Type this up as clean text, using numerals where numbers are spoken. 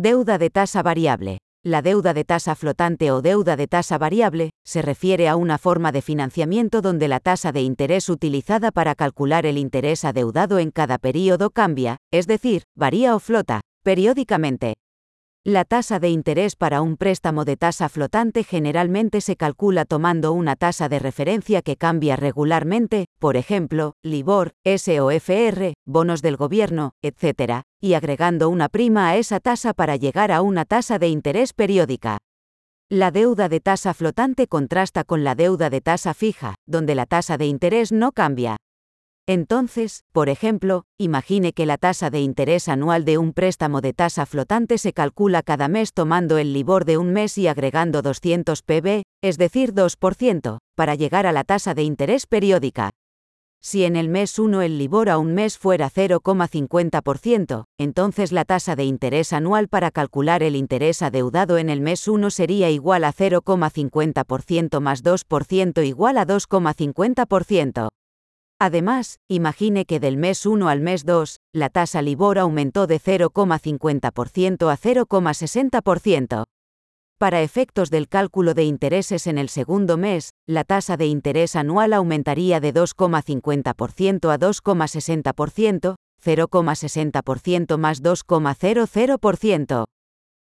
Deuda de tasa variable. La deuda de tasa flotante o deuda de tasa variable se refiere a una forma de financiamiento donde la tasa de interés utilizada para calcular el interés adeudado en cada período cambia, es decir, varía o flota, periódicamente. La tasa de interés para un préstamo de tasa flotante generalmente se calcula tomando una tasa de referencia que cambia regularmente, por ejemplo, LIBOR, SOFR, bonos del gobierno, etc., y agregando una prima a esa tasa para llegar a una tasa de interés periódica. La deuda de tasa flotante contrasta con la deuda de tasa fija, donde la tasa de interés no cambia. Entonces, por ejemplo, imagine que la tasa de interés anual de un préstamo de tasa flotante se calcula cada mes tomando el LIBOR de un mes y agregando 200 pb, es decir 2%, para llegar a la tasa de interés periódica. Si en el mes 1 el LIBOR a un mes fuera 0,50%, entonces la tasa de interés anual para calcular el interés adeudado en el mes 1 sería igual a 0,50% más 2% igual a 2,50%. Además, imagine que del mes 1 al mes 2, la tasa LIBOR aumentó de 0,50% a 0,60%. Para efectos del cálculo de intereses en el segundo mes, la tasa de interés anual aumentaría de 2,50% a 2,60%, 0,60% más 2,00%.